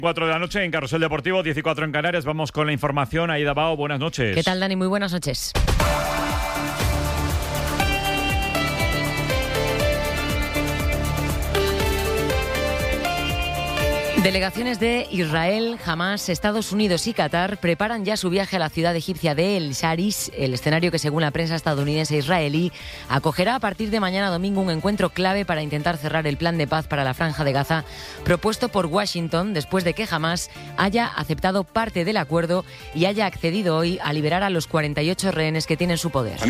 4 de la noche en Carrusel Deportivo, 14 en Canarias. Vamos con la información. Aida Bao, buenas noches. ¿Qué tal, Dani? Muy buenas noches. Delegaciones de Israel, Hamás, Estados Unidos y Qatar preparan ya su viaje a la ciudad egipcia de El Sharis, el escenario que, según la prensa estadounidense e israelí, acogerá a partir de mañana domingo un encuentro clave para intentar cerrar el plan de paz para la Franja de Gaza propuesto por Washington después de que Hamás haya aceptado parte del acuerdo y haya accedido hoy a liberar a los 48 rehenes que tienen su poder.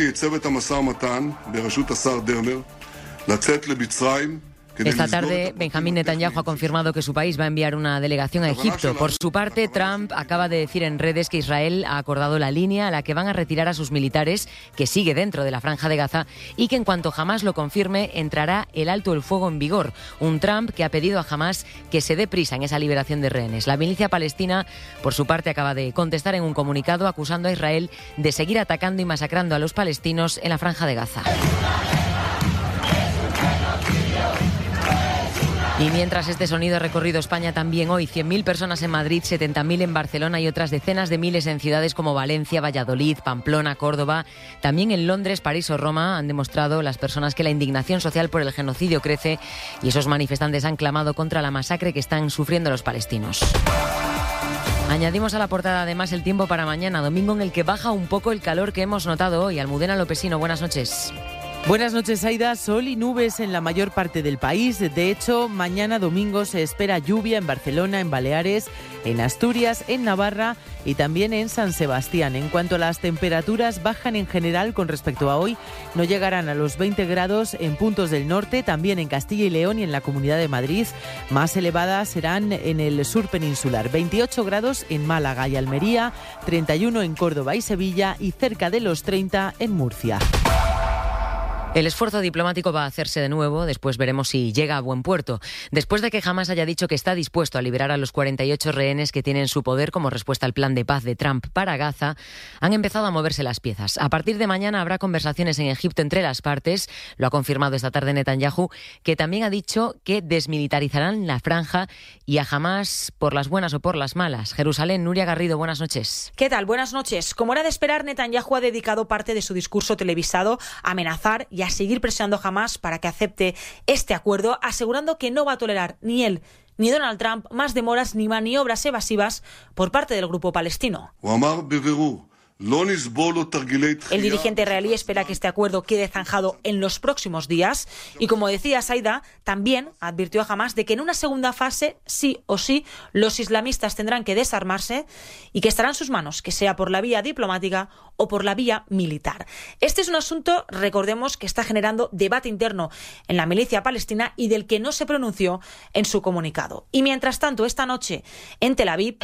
Esta tarde, Benjamín Netanyahu ha confirmado que su país va a enviar una delegación a Egipto. Por su parte, Trump acaba de decir en redes que Israel ha acordado la línea a la que van a retirar a sus militares, que sigue dentro de la Franja de Gaza, y que en cuanto Hamás lo confirme, entrará el alto el fuego en vigor. Un Trump que ha pedido a Hamás que se dé prisa en esa liberación de rehenes. La milicia palestina, por su parte, acaba de contestar en un comunicado acusando a Israel de seguir atacando y masacrando a los palestinos en la Franja de Gaza. Y mientras este sonido ha recorrido España también hoy, 100.000 personas en Madrid, 70.000 en Barcelona y otras decenas de miles en ciudades como Valencia, Valladolid, Pamplona, Córdoba. También en Londres, París o Roma han demostrado las personas que la indignación social por el genocidio crece y esos manifestantes han clamado contra la masacre que están sufriendo los palestinos. Añadimos a la portada además el tiempo para mañana, domingo, en el que baja un poco el calor que hemos notado hoy. Almudena Lopesino, buenas noches. Buenas noches, Aida. Sol y nubes en la mayor parte del país. De hecho, mañana domingo se espera lluvia en Barcelona, en Baleares, en Asturias, en Navarra y también en San Sebastián. En cuanto a las temperaturas, bajan en general con respecto a hoy. No llegarán a los 20 grados en puntos del norte, también en Castilla y León y en la Comunidad de Madrid. Más elevadas serán en el sur peninsular. 28 grados en Málaga y Almería, 31 en Córdoba y Sevilla y cerca de los 30 en Murcia. El esfuerzo diplomático va a hacerse de nuevo, después veremos si llega a buen puerto. Después de que Hamás haya dicho que está dispuesto a liberar a los 48 rehenes que tiene en su poder como respuesta al plan de paz de Trump para Gaza, han empezado a moverse las piezas. A partir de mañana habrá conversaciones en Egipto entre las partes, lo ha confirmado esta tarde Netanyahu, que también ha dicho que desmilitarizarán la franja y a Hamás por las buenas o por las malas. Jerusalén, Nuria Garrido, buenas noches. ¿Qué tal? Buenas noches. Como era de esperar, Netanyahu ha dedicado parte de su discurso televisado a amenazar y a seguir presionando a Hamás para que acepte este acuerdo, asegurando que no va a tolerar ni él ni Donald Trump más demoras ni maniobras evasivas por parte del grupo palestino. El dirigente israelí espera que este acuerdo quede zanjado en los próximos días y, como decía Saida, también advirtió a Hamás de que en una segunda fase, sí o sí, los islamistas tendrán que desarmarse y que estará en sus manos, que sea por la vía diplomática o por la vía militar. Este es un asunto, recordemos, que está generando debate interno en la milicia palestina y del que no se pronunció en su comunicado. Y mientras tanto, esta noche en Tel Aviv,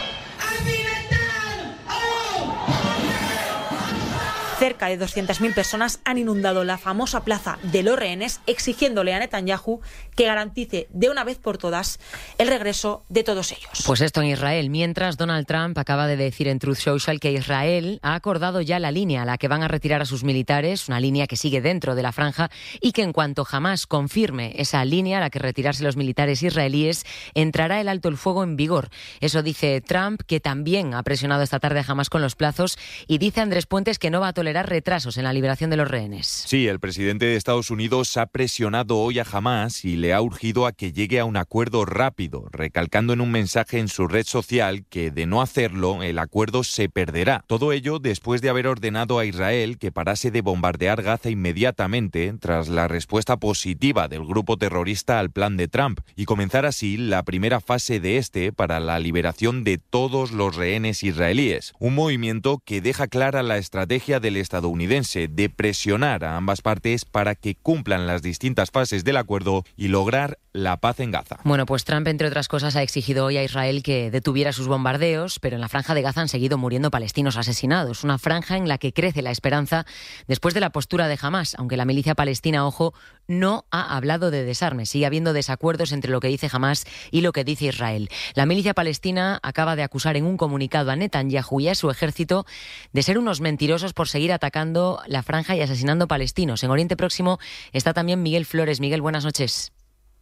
cerca de 200.000 personas han inundado la famosa plaza de los rehenes, exigiéndole a Netanyahu que garantice de una vez por todas el regreso de todos ellos. Pues esto en Israel, mientras Donald Trump acaba de decir en Truth Social que Israel ha acordado ya la línea a la que van a retirar a sus militares, una línea que sigue dentro de la franja, y que en cuanto Hamás confirme esa línea a la que retirarse los militares israelíes, entrará el alto el fuego en vigor. Eso dice Trump, que también ha presionado esta tarde a Hamás con los plazos, y dice Andrés Puentes que no va a tolerar retrasos en la liberación de los rehenes. Sí, el presidente de Estados Unidos ha presionado hoy a Hamás y le ha urgido a que llegue a un acuerdo rápido, recalcando en un mensaje en su red social que, de no hacerlo, el acuerdo se perderá. Todo ello después de haber ordenado a Israel que parase de bombardear Gaza inmediatamente tras la respuesta positiva del grupo terrorista al plan de Trump y comenzar así la primera fase de este para la liberación de todos los rehenes israelíes. Un movimiento que deja clara la estrategia del estadounidense de presionar a ambas partes para que cumplan las distintas fases del acuerdo y lograr la paz en Gaza. Bueno, pues Trump, entre otras cosas, ha exigido hoy a Israel que detuviera sus bombardeos, pero en la franja de Gaza han seguido muriendo palestinos asesinados. Una franja en la que crece la esperanza después de la postura de Hamás, aunque la milicia palestina, ojo, no ha hablado de desarme. Sigue habiendo desacuerdos entre lo que dice Hamás y lo que dice Israel. La milicia palestina acaba de acusar en un comunicado a Netanyahu y a su ejército de ser unos mentirosos por seguir atacando la franja y asesinando palestinos. En Oriente Próximo está también Miguel Flores. Miguel, buenas noches.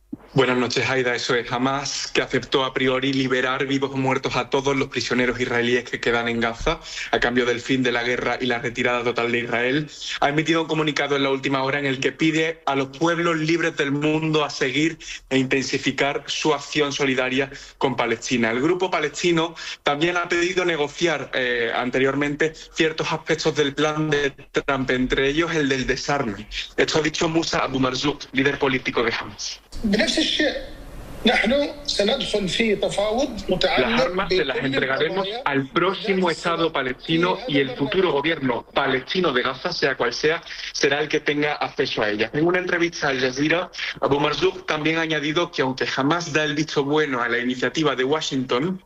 Buenas noches, Aida. Eso es, Hamás, que aceptó a priori liberar vivos o muertos a todos los prisioneros israelíes que quedan en Gaza a cambio del fin de la guerra y la retirada total de Israel, ha emitido un comunicado en la última hora en el que pide a los pueblos libres del mundo a seguir e intensificar su acción solidaria con Palestina. El grupo palestino también ha pedido negociar anteriormente ciertos aspectos del plan de Trump, entre ellos el del desarme. Esto ha dicho Musa Abu Marzouk, líder político de Hamás. Las armas se las entregaremos al próximo Estado palestino y el futuro gobierno palestino de Gaza, sea cual sea, será el que tenga acceso a ellas. En una entrevista a Al Jazeera, Abu Marzouk también ha añadido que aunque jamás da el visto bueno a la iniciativa de Washington,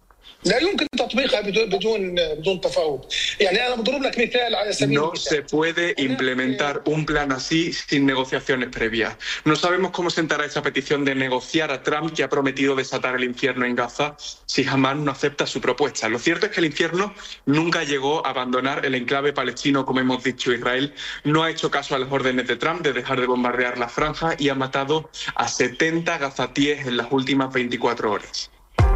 no se puede implementar un plan así sin negociaciones previas. No sabemos cómo sentará esa petición de negociar a Trump, que ha prometido desatar el infierno en Gaza, si Hamás no acepta su propuesta. Lo cierto es que el infierno nunca llegó a abandonar el enclave palestino, como hemos dicho. Israel no ha hecho caso a las órdenes de Trump de dejar de bombardear la franja y ha matado a 70 gazatíes en las últimas 24 horas.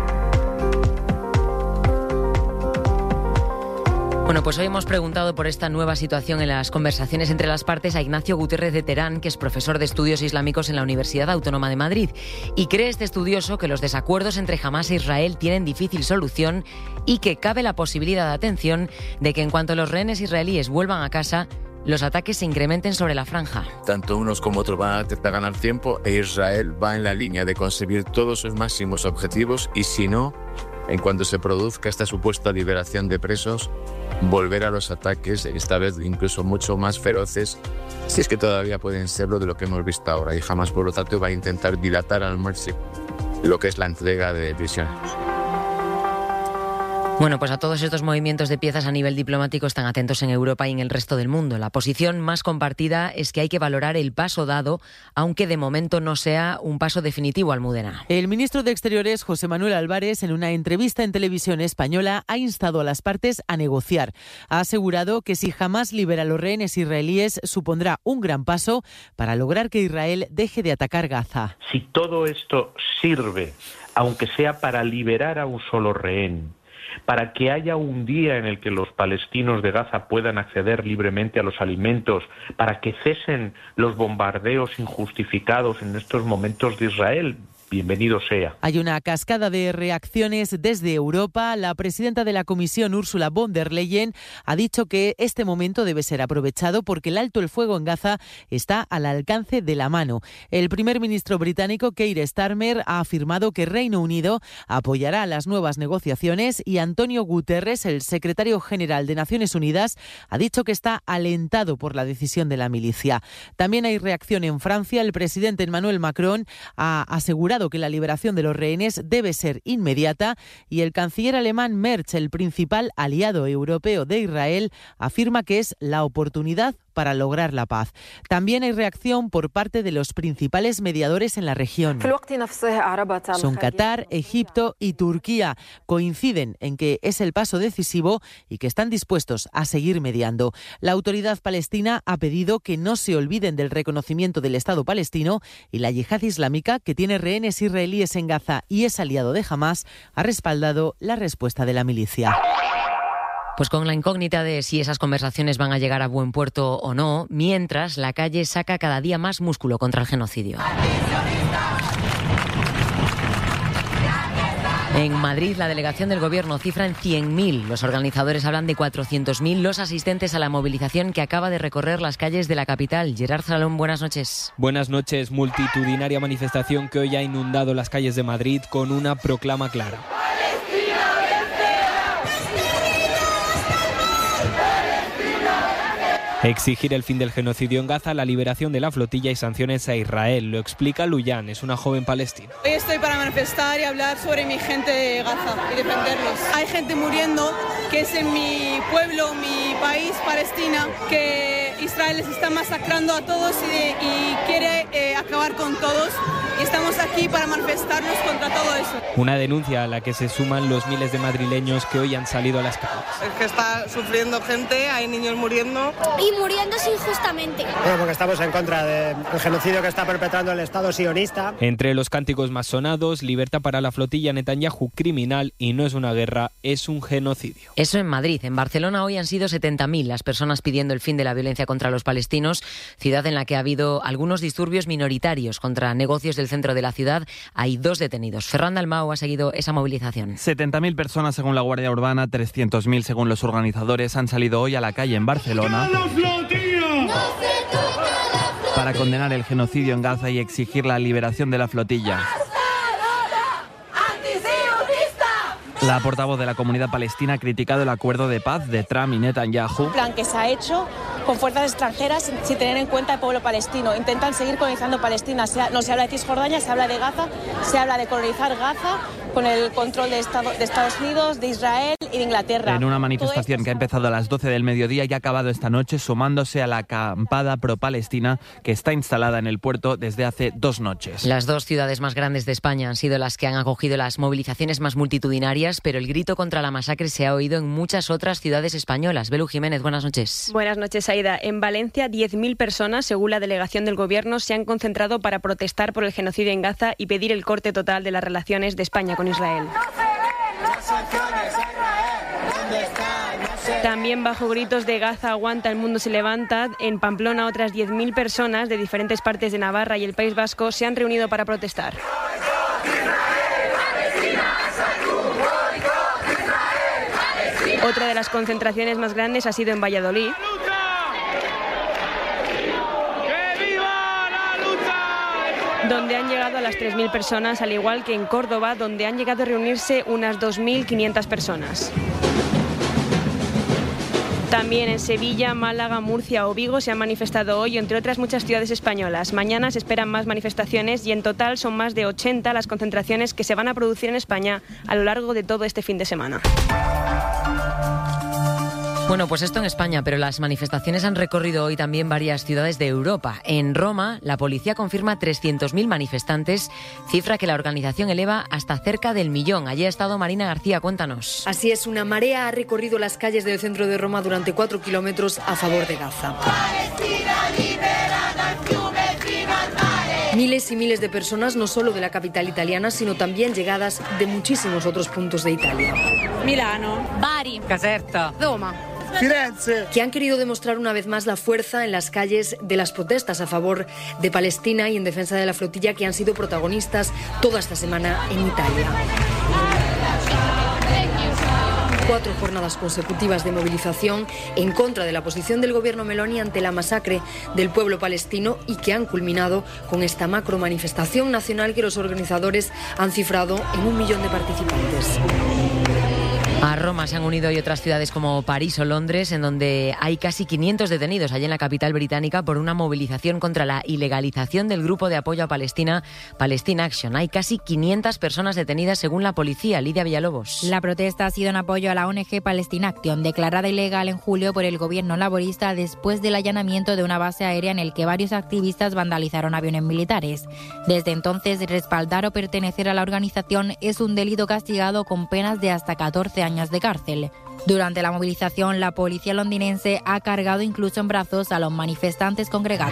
Bueno, pues hoy hemos preguntado por esta nueva situación en las conversaciones entre las partes a Ignacio Gutiérrez de Terán, que es profesor de estudios islámicos en la Universidad Autónoma de Madrid. Y cree este estudioso que los desacuerdos entre Hamás e Israel tienen difícil solución y que cabe la posibilidad, de atención, de que en cuanto los rehenes israelíes vuelvan a casa, los ataques se incrementen sobre la franja. Tanto unos como otros van a intentar ganar tiempo e Israel va en la línea de conseguir todos sus máximos objetivos y, si no, en cuanto se produzca esta supuesta liberación de presos, volver a los ataques, esta vez incluso mucho más feroces, si es que todavía pueden serlo, de lo que hemos visto ahora. Y Hamás, por lo tanto, va a intentar dilatar al máximo lo que es la entrega de prisioneros. Bueno, pues a todos estos movimientos de piezas a nivel diplomático están atentos en Europa y en el resto del mundo. La posición más compartida es que hay que valorar el paso dado, aunque de momento no sea un paso definitivo, Almudena. El ministro de Exteriores, José Manuel Álvarez, en una entrevista en televisión española, ha instado a las partes a negociar. Ha asegurado que si Hamás libera a los rehenes israelíes, supondrá un gran paso para lograr que Israel deje de atacar Gaza. Si todo esto sirve, aunque sea para liberar a un solo rehén, para que haya un día en el que los palestinos de Gaza puedan acceder libremente a los alimentos, para que cesen los bombardeos injustificados en estos momentos de Israel, bienvenido sea. Hay una cascada de reacciones desde Europa. La presidenta de la Comisión, Ursula von der Leyen, ha dicho que este momento debe ser aprovechado porque el alto el fuego en Gaza está al alcance de la mano. El primer ministro británico, Keir Starmer, ha afirmado que Reino Unido apoyará las nuevas negociaciones y Antonio Guterres, el secretario general de Naciones Unidas, ha dicho que está alentado por la decisión de la milicia. También hay reacción en Francia. El presidente Emmanuel Macron ha asegurado que la liberación de los rehenes debe ser inmediata y el canciller alemán Merz, el principal aliado europeo de Israel, afirma que es la oportunidad para lograr la paz. También hay reacción por parte de los principales mediadores en la región. Son Qatar, Egipto y Turquía. Coinciden en que es el paso decisivo y que están dispuestos a seguir mediando. La autoridad palestina ha pedido que no se olviden del reconocimiento del Estado palestino y la yihad islámica, que tiene rehenes israelíes en Gaza y es aliado de Hamás, ha respaldado la respuesta de la milicia. Pues con la incógnita de si esas conversaciones van a llegar a buen puerto o no, mientras la calle saca cada día más músculo contra el genocidio. En Madrid, la delegación del Gobierno cifra en 100.000. Los organizadores hablan de 400.000 los asistentes a la movilización que acaba de recorrer las calles de la capital. Gerard Salón, buenas noches. Buenas noches. Multitudinaria manifestación que hoy ha inundado las calles de Madrid con una proclama clara. Exigir el fin del genocidio en Gaza, la liberación de la flotilla y sanciones a Israel. Lo explica Luyan, es una joven palestina. Hoy estoy para manifestar y hablar sobre mi gente de Gaza y defenderlos. Hay gente muriendo, que es en mi pueblo, mi país, Palestina, que Israel les está masacrando a todos y quiere acabar con todos. y estamos aquí para manifestarnos contra todo eso. Una denuncia a la que se suman los miles de madrileños que hoy han salido a las calles. Es que está sufriendo gente, hay niños muriendo. Y muriéndose injustamente. Bueno, porque estamos en contra del genocidio que está perpetrando el Estado sionista. Entre los cánticos más sonados, libertad para la flotilla, Netanyahu criminal y no es una guerra, es un genocidio. Eso en Madrid. En Barcelona hoy han sido 70.000 las personas pidiendo el fin de la violencia contra los palestinos, ciudad en la que ha habido algunos disturbios minoritarios contra negocios del centro de la ciudad. Hay 2 detenidos. Ferran Dalmau ha seguido esa movilización. 70.000 personas según la Guardia Urbana, 300.000 según los organizadores, han salido hoy a la calle en Barcelona para condenar el genocidio en Gaza y exigir la liberación de la flotilla. La portavoz de la comunidad palestina ha criticado el acuerdo de paz de Trump y Netanyahu. Un plan que se ha hecho con fuerzas extranjeras sin tener en cuenta el pueblo palestino. Intentan seguir colonizando Palestina. No se habla de Cisjordania, se habla de Gaza, se habla de colonizar Gaza con el control de Estados Unidos, de Israel y de Inglaterra. En una manifestación que ha empezado a las 12 del mediodía y ha acabado esta noche, sumándose a la acampada pro-palestina que está instalada en el puerto desde hace 2 noches. Las 2 ciudades más grandes de España han sido las que han acogido las movilizaciones más multitudinarias, pero el grito contra la masacre se ha oído en muchas otras ciudades españolas. Belu Jiménez, buenas noches. Buenas noches, Aida. En Valencia, 10.000 personas, según la delegación del Gobierno, se han concentrado para protestar por el genocidio en Gaza y pedir el corte total de las relaciones de España con Israel. También bajo gritos de Gaza aguanta, el mundo se levanta, en Pamplona otras 10.000 personas de diferentes partes de Navarra y el País Vasco se han reunido para protestar. Otra de las concentraciones más grandes ha sido en Valladolid. Donde han llegado a las 3.000 personas, al igual que en Córdoba, donde han llegado a reunirse unas 2.500 personas. También en Sevilla, Málaga, Murcia o Vigo se han manifestado hoy, entre otras muchas ciudades españolas. Mañana se esperan más manifestaciones y en total son más de 80 las concentraciones que se van a producir en España a lo largo de todo este fin de semana. Bueno, pues esto en España, pero las manifestaciones han recorrido hoy también varias ciudades de Europa. En Roma, la policía confirma 300.000 manifestantes, cifra que la organización eleva hasta cerca del 1.000.000. Allí ha estado Marina García, cuéntanos. Así es, una marea ha recorrido las calles del centro de Roma durante 4 kilómetros a favor de Gaza. Miles y miles de personas, no solo de la capital italiana, sino también llegadas de muchísimos otros puntos de Italia. Milano, Bari, Caserta, Roma, Firenze, que han querido demostrar una vez más la fuerza en las calles de las protestas a favor de Palestina y en defensa de la flotilla, que han sido protagonistas toda esta semana en Italia. 4 jornadas consecutivas de movilización en contra de la posición del gobierno Meloni ante la masacre del pueblo palestino y que han culminado con esta macro manifestación nacional que los organizadores han cifrado en 1.000.000 de participantes. A Roma se han unido hoy otras ciudades como París o Londres, en donde hay casi 500 detenidos allí en la capital británica por una movilización contra la ilegalización del grupo de apoyo a Palestina, Palestine Action. Hay casi 500 personas detenidas según la policía. Lidia Villalobos. La protesta ha sido en apoyo a la ONG Palestine Action, declarada ilegal en julio por el gobierno laborista después del allanamiento de una base aérea en el que varios activistas vandalizaron aviones militares. Desde entonces, respaldar o pertenecer a la organización es un delito castigado con penas de hasta 14 años de cárcel. Durante la movilización, la policía londinense ha cargado incluso en brazos a los manifestantes congregados.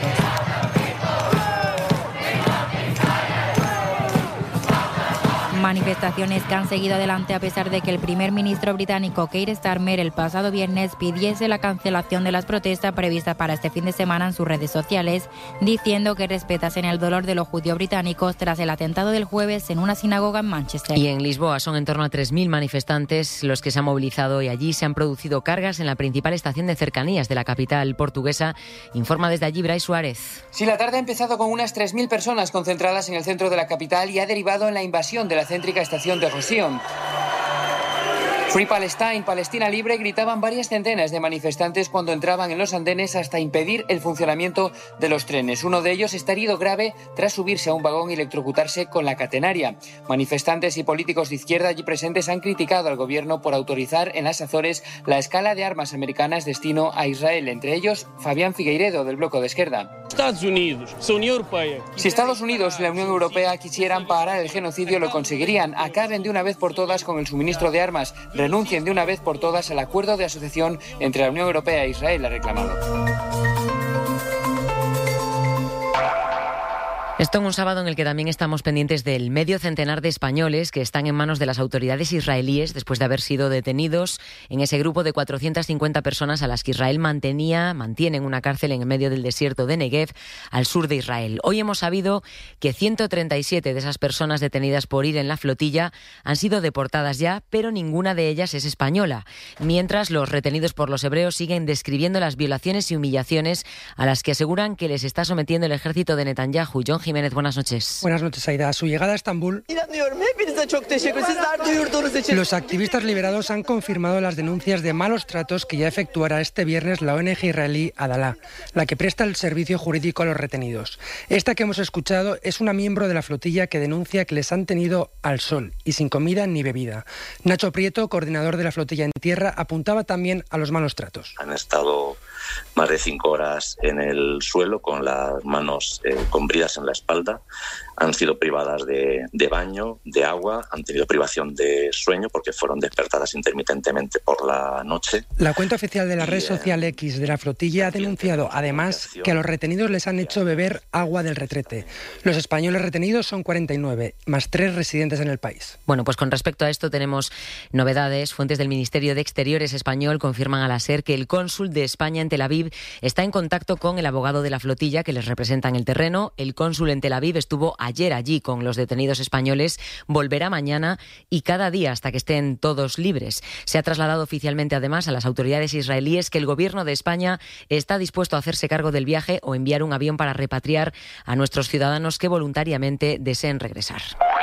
Manifestaciones que han seguido adelante a pesar de que el primer ministro británico Keir Starmer el pasado viernes pidiese la cancelación de las protestas previstas para este fin de semana en sus redes sociales, diciendo que respetasen el dolor de los judíos británicos tras el atentado del jueves en una sinagoga en Manchester. Y en Lisboa son en torno a 3.000 manifestantes los que se han movilizado y allí se han producido cargas en la principal estación de cercanías de la capital portuguesa. Informa desde allí Brais Suárez. Sí, la tarde ha empezado con unas 3.000 personas concentradas en el centro de la capital y ha derivado en la invasión de la céntrica estación de Rocío. Free Palestine, Palestina libre, gritaban varias centenas de manifestantes cuando entraban en los andenes hasta impedir el funcionamiento de los trenes. Uno de ellos está herido grave tras subirse a un vagón y electrocutarse con la catenaria. Manifestantes y políticos de izquierda allí presentes han criticado al gobierno por autorizar en las Azores la escala de armas americanas destino a Israel, entre ellos Fabián Figueiredo, del Bloco de Esquerda. Si Estados Unidos y la Unión Europea quisieran parar el genocidio, lo conseguirían. Acaben de una vez por todas con el suministro de armas. Renuncien de una vez por todas al acuerdo de asociación entre la Unión Europea e Israel, ha reclamado. Esto en un sábado en el que también estamos pendientes del medio centenar de españoles que están en manos de las autoridades israelíes después de haber sido detenidos en ese grupo de 450 personas a las que Israel mantiene en una cárcel en el medio del desierto de Negev, al sur de Israel. Hoy hemos sabido que 137 de esas personas detenidas por ir en la flotilla han sido deportadas ya, pero ninguna de ellas es española. Mientras, los retenidos por los hebreos siguen describiendo las violaciones y humillaciones a las que aseguran que les está sometiendo el ejército de Netanyahu. John Jiménez, buenas noches. Buenas noches, Aida. A su llegada a Estambul, los activistas liberados han confirmado las denuncias de malos tratos que ya efectuará este viernes la ONG israelí Adalah, la que presta el servicio jurídico a los retenidos. Esta que hemos escuchado es una miembro de la flotilla que denuncia que les han tenido al sol y sin comida ni bebida. Nacho Prieto, coordinador de la flotilla en tierra, apuntaba también a los malos tratos. Han estado más de 5 horas en el suelo con las manos con bridas en la espalda, han sido privadas de baño, de agua, han tenido privación de sueño porque fueron despertadas intermitentemente por la noche. La cuenta oficial de la red social X de la flotilla ha denunciado además que a los retenidos les han hecho beber agua del retrete. Los españoles retenidos son 49, más 3 residentes en el país. Bueno, pues con respecto a esto tenemos novedades. Fuentes del Ministerio de Exteriores español confirman a la SER que el cónsul de España en Tel Aviv está en contacto con el abogado de la flotilla que les representa en el terreno. El cónsul en Tel Aviv estuvo ayer allí con los detenidos españoles, volverá mañana y cada día hasta que estén todos libres. Se ha trasladado oficialmente además a las autoridades israelíes que el gobierno de España está dispuesto a hacerse cargo del viaje o enviar un avión para repatriar a nuestros ciudadanos que voluntariamente deseen regresar.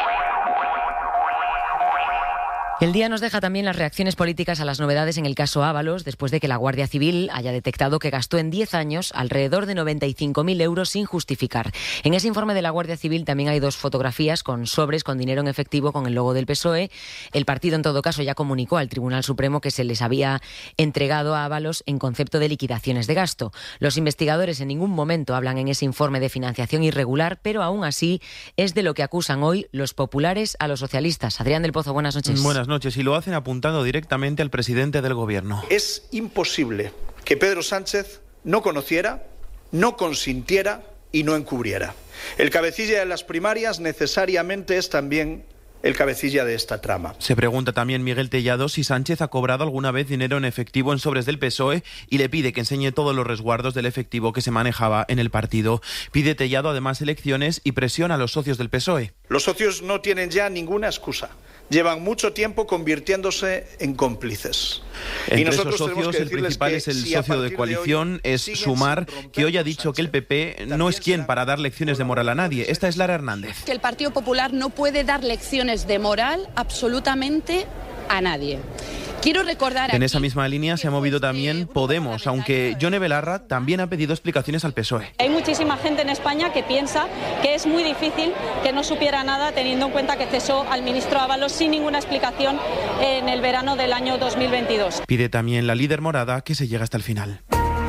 El día nos deja también las reacciones políticas a las novedades en el caso Ábalos, después de que la Guardia Civil haya detectado que gastó en 10 años alrededor de 95.000 euros sin justificar. En ese informe de la Guardia Civil también hay 2 fotografías con sobres con dinero en efectivo con el logo del PSOE. El partido, en todo caso, ya comunicó al Tribunal Supremo que se les había entregado a Ábalos en concepto de liquidaciones de gasto. Los investigadores en ningún momento hablan en ese informe de financiación irregular, pero aún así es de lo que acusan hoy los populares a los socialistas. Adrián del Pozo, buenas noches. Buenas noches, y lo hacen apuntando directamente al presidente del Gobierno. Es imposible que Pedro Sánchez no conociera, no consintiera y no encubriera. El cabecilla de las primarias necesariamente es también el cabecilla de esta trama. Se pregunta también Miguel Tellado si Sánchez ha cobrado alguna vez dinero en efectivo en sobres del PSOE y le pide que enseñe todos los resguardos del efectivo que se manejaba en el partido. Pide Tellado además elecciones y presiona a los socios del PSOE. Los socios no tienen ya ninguna excusa. Llevan mucho tiempo convirtiéndose en cómplices. Entre esos socios, el principal es el socio de coalición, es Sumar, que hoy ha dicho que el PP no es quien para dar lecciones de moral a nadie. Esta es Lara Hernández. Que el Partido Popular no puede dar lecciones de moral absolutamente a nadie. Quiero recordar en esa misma línea se ha movido también Podemos, aunque Yone Belarra también ha pedido explicaciones al PSOE. Hay muchísima gente en España que piensa que es muy difícil que no supiera nada, teniendo en cuenta que cesó al ministro Ábalos sin ninguna explicación en el verano del año 2022. Pide también la líder morada que se llegue hasta el final.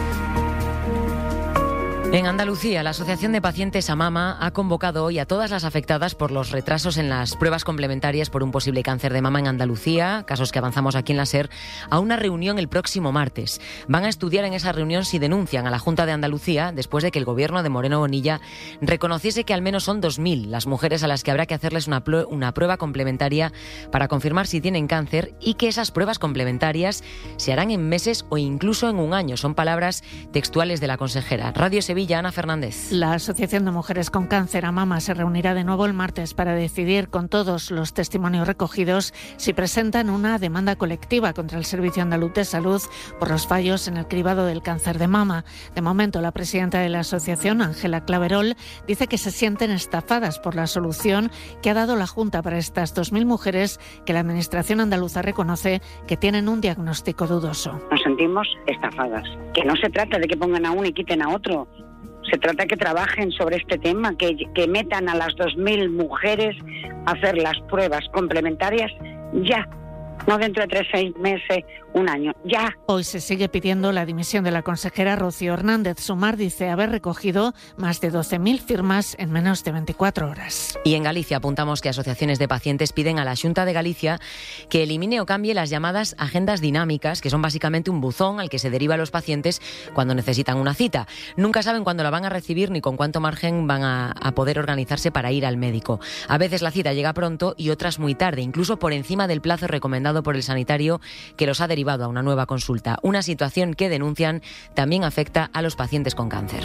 En Andalucía, la Asociación de Pacientes Amama ha convocado hoy a todas las afectadas por los retrasos en las pruebas complementarias por un posible cáncer de mama en Andalucía, casos que avanzamos aquí en la SER, a una reunión el próximo martes. Van a estudiar en esa reunión si denuncian a la Junta de Andalucía después de que el gobierno de Moreno Bonilla reconociese que al menos son 2.000 las mujeres a las que habrá que hacerles una prueba complementaria para confirmar si tienen cáncer y que esas pruebas complementarias se harán en meses o incluso en un año. Son palabras textuales de la consejera. Radio Sevilla Sevilla, Ana Fernández. La Asociación de Mujeres con Cáncer a Mama se reunirá de nuevo el martes para decidir con todos los testimonios recogidos si presentan una demanda colectiva contra el Servicio Andaluz de Salud por los fallos en el cribado del cáncer de mama. De momento, la presidenta de la asociación, Ángela Claverol, dice que se sienten estafadas por la solución que ha dado la Junta para estas 2.000 mujeres que la Administración andaluza reconoce que tienen un diagnóstico dudoso. Nos sentimos estafadas. Que no se trata de que pongan a uno y quiten a otro. Se trata de que trabajen sobre este tema, que metan a las 2.000 mujeres a hacer las pruebas complementarias ya. No dentro de 3, 6 meses, un año, ya. Hoy se sigue pidiendo la dimisión de la consejera Rocío Hernández. Sumar dice haber recogido más de 12.000 firmas en menos de 24 horas. Y en Galicia apuntamos que asociaciones de pacientes piden a la Xunta de Galicia que elimine o cambie las llamadas agendas dinámicas, que son básicamente un buzón al que se deriva a los pacientes cuando necesitan una cita. Nunca saben cuándo la van a recibir ni con cuánto margen van a poder organizarse para ir al médico. A veces la cita llega pronto y otras muy tarde, incluso por encima del plazo recomendado por el sanitario que los ha derivado a una nueva consulta. Una situación que denuncian también afecta a los pacientes con cáncer.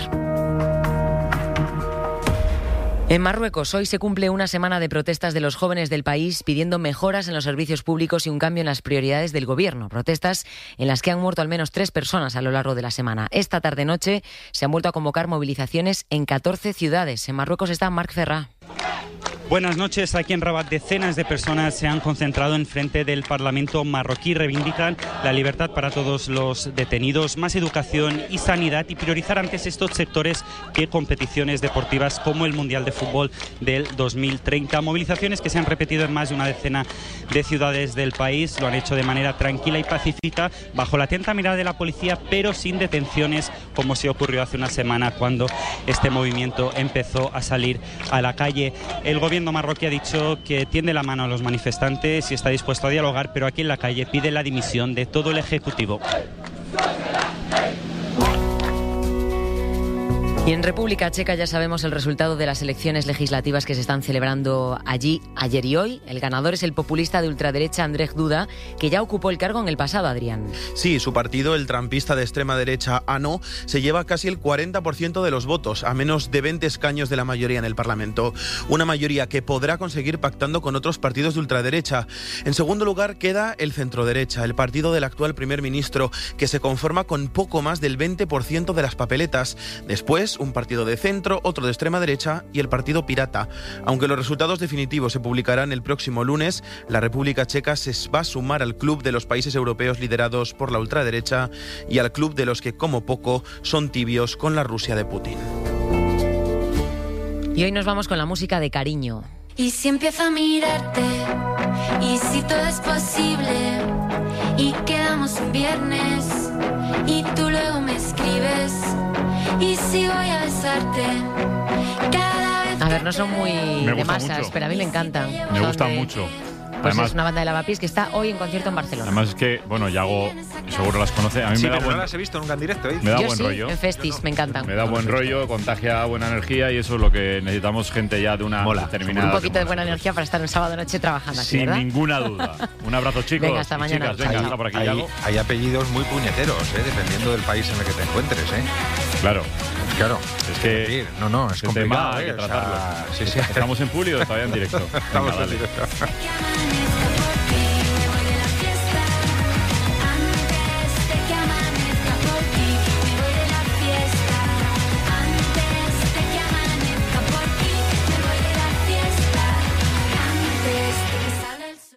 En Marruecos, hoy se cumple una semana de protestas de los jóvenes del país pidiendo mejoras en los servicios públicos y un cambio en las prioridades del gobierno. Protestas en las que han muerto al menos 3 personas a lo largo de la semana. Esta tarde-noche se han vuelto a convocar movilizaciones en 14 ciudades. En Marruecos está Marc Ferrá. Buenas noches. Aquí en Rabat decenas de personas se han concentrado en frente del Parlamento marroquí. Reivindican la libertad para todos los detenidos, más educación y sanidad y priorizar antes estos sectores que competiciones deportivas como el Mundial de Fútbol del 2030. Movilizaciones que se han repetido en más de una decena de ciudades del país. Lo han hecho de manera tranquila y pacífica, bajo la atenta mirada de la policía, pero sin detenciones, como se ocurrió hace una semana cuando este movimiento empezó a salir a la calle. El gobierno marroquí ha dicho que tiende la mano a los manifestantes y está dispuesto a dialogar, pero aquí en la calle pide la dimisión de todo el Ejecutivo. Y en República Checa ya sabemos el resultado de las elecciones legislativas que se están celebrando allí ayer y hoy. El ganador es el populista de ultraderecha Andrzej Duda, que ya ocupó el cargo en el pasado, Adrián. Sí, su partido, el trampista de extrema derecha ANO, se lleva casi el 40% de los votos, a menos de 20 escaños de la mayoría en el Parlamento. Una mayoría que podrá conseguir pactando con otros partidos de ultraderecha. En segundo lugar queda el centroderecha, el partido del actual primer ministro, que se conforma con poco más del 20% de las papeletas. Después, un partido de centro, otro de extrema derecha y el Partido Pirata. Aunque los resultados definitivos se publicarán el próximo lunes, la República Checa se va a sumar al club de los países europeos liderados por la ultraderecha y al club de los que, como poco, son tibios con la Rusia de Putin. Y hoy nos vamos con la música de Cariño. Y si empiezo a mirarte, y si todo es posible, y quedamos un viernes, y tú luego me escribes, y si voy a besarte cada vez. A ver, no son muy de masas, mucho. Pero a mí me encantan. Me gustan mucho. Pues además, es una banda de Lavapiés que está hoy en concierto en Barcelona. Además es que, bueno, Yago seguro las conoce. A mí sí, me da pero no las he visto nunca en directo. Me da yo buen sí, rollo. En festis, me encantan. Me da buen rollo, contagia buena energía y eso es lo que necesitamos, gente ya de una determinada. Un poquito de buena energía para estar un sábado noche trabajando aquí, sin ¿verdad? Ninguna duda. Un abrazo, chicos. Venga, hasta mañana. Chicas, venga, hasta por aquí, Yago. Hay apellidos muy puñeteros, dependiendo del país en el que te encuentres, Claro. Claro. Es que no, es complicado. Hay que tratarlo. Sí. Estamos en Puli o todavía en directo. Estamos en directo.